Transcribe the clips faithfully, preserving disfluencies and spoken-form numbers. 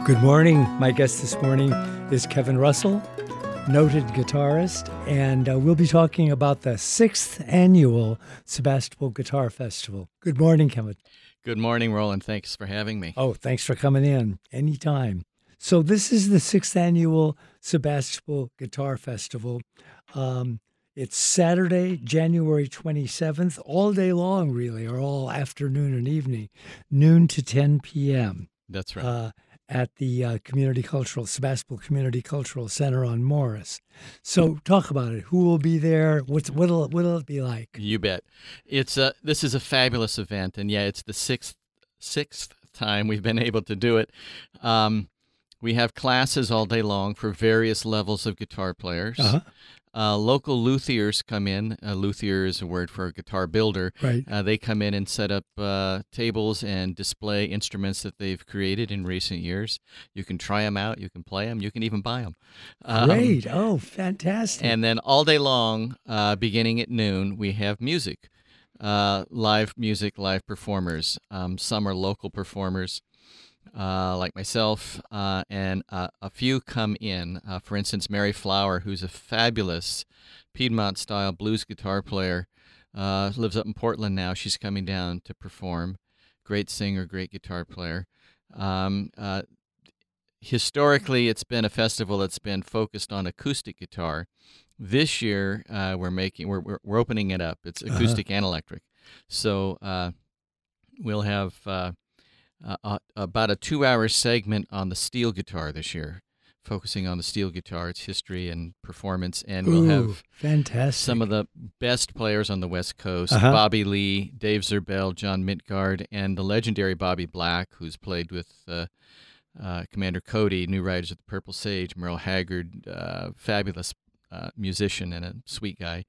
Good morning. My guest this morning is Kevin Russell, noted guitarist, and uh, we'll be talking about the sixth annual Sebastopol Guitar Festival. Good morning, Kevin. Good morning, Roland. Thanks for having me. Oh, thanks for coming in. Anytime. So this is the sixth annual Sebastopol Guitar Festival. Um, it's Saturday, January twenty-seventh, all day long, really, or all afternoon and evening, noon to ten p.m. That's right. Uh, at the uh, Community Cultural, Sebastopol Community Cultural Center on Morris. So talk about it. Who will be there? What's, what'll, what'll it be like? You bet. It's a, this is a fabulous event, and yeah, it's the sixth sixth time we've been able to do it. Um, we have classes all day long for various levels of guitar players. Uh-huh. Uh, local luthiers come in. A luthier is a word for a guitar builder. Right. Uh, they come in and set up uh, tables and display instruments that they've created in recent years. You can try them out. You can play them. You can even buy them. Um, Great. Oh, fantastic. And then all day long, uh, beginning at noon, we have music, uh, live music, live performers. Um, some are local performers. Uh, like myself, uh, and uh, a few come in. Uh, for instance, Mary Flower, who's a fabulous Piedmont-style blues guitar player, uh, lives up in Portland now. She's coming down to perform. Great singer, great guitar player. Um, uh, historically, it's been a festival that's been focused on acoustic guitar. This year, uh, we're making we're, we're we're opening it up. It's acoustic uh-huh. and electric. So uh, we'll have. Uh, Uh, uh, about a two-hour segment on the steel guitar this year, focusing on the steel guitar, its history and performance, and we'll Ooh, have fantastic. some of the best players on the West Coast, uh-huh. Bobby Lee, Dave Zerbel, John Midgard, and the legendary Bobby Black, who's played with uh, uh, Commander Cody, New Riders of the Purple Sage, Merle Haggard, uh, fabulous uh, musician and a sweet guy.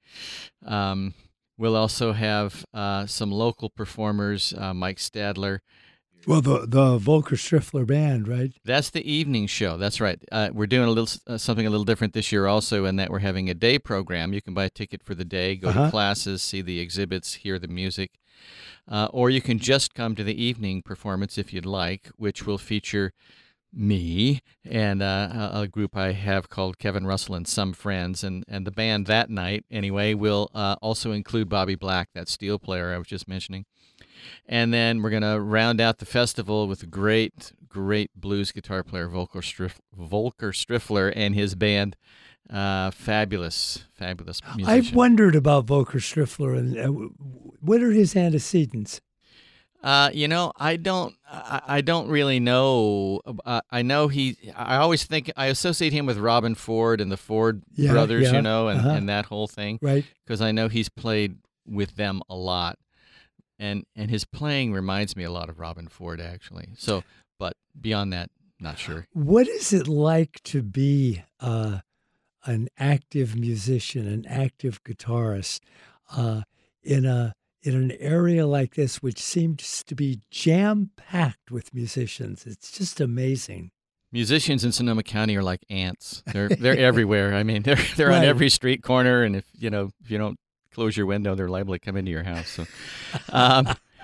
Um, we'll also have uh, some local performers, uh, Mike Stadler. Well, the the Volker Striffler Band, right? That's the evening show. That's right. Uh, we're doing a little uh, something a little different this year also in that we're having a day program. You can buy a ticket for the day, go uh-huh. to classes, see the exhibits, hear the music. Uh, or you can just come to the evening performance if you'd like, which will feature me and uh, a group I have called Kevin Russell and Some Friends. And, and the band that night, anyway, will uh, also include Bobby Black, that steel player I was just mentioning. And then we're going to round out the festival with a great, great blues guitar player, Volker, Striff- Volker Striffler, and his band. Uh, fabulous, fabulous musician. I've wondered about Volker Striffler, and uh, what are his antecedents? Uh, you know, I don't, I, I don't really know. Uh, I know he. I always think I associate him with Robin Ford and the Ford yeah, brothers, yeah. you know, and, uh-huh. and that whole thing, right? Because I know he's played with them a lot. And and his playing reminds me a lot of Robin Ford, actually. So, but beyond that, not sure. What is it like to be uh, an active musician, an active guitarist, uh, in a in an area like this, which seems to be jam-packed with musicians? It's just amazing. Musicians in Sonoma County are like ants. They're they're everywhere. I mean, they're they're right. on every street corner, and if you know if you don't close your window, they're liable to come into your house. So, um,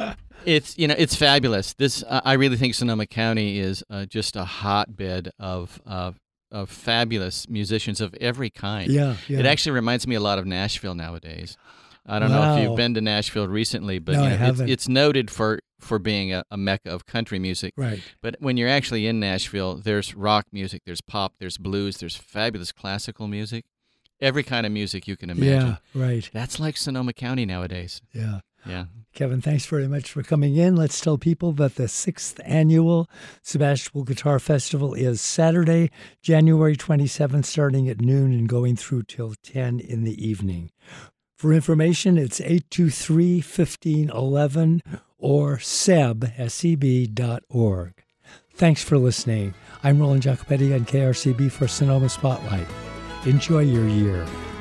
it's you know it's fabulous. This uh, I really think Sonoma County is uh, just a hotbed of uh, of fabulous musicians of every kind. Yeah, yeah. It actually reminds me a lot of Nashville nowadays. I don't wow. know if you've been to Nashville recently, but no, you know, I haven't. It's, it's noted for for being a, a mecca of country music. Right. But when you're actually in Nashville, there's rock music, there's pop, there's blues, there's fabulous classical music. Every kind of music you can imagine. Yeah, right. That's like Sonoma County nowadays. Yeah. Yeah. Kevin, thanks very much for coming in. Let's tell people that the sixth annual Sebastopol Guitar Festival is Saturday, January twenty-seventh, starting at noon and going through till ten in the evening. For information, it's eight two three, one five one one or seb, S E B dot org. Thanks for listening. I'm Roland Jacopetti on K R C B for Sonoma Spotlight. Enjoy your year.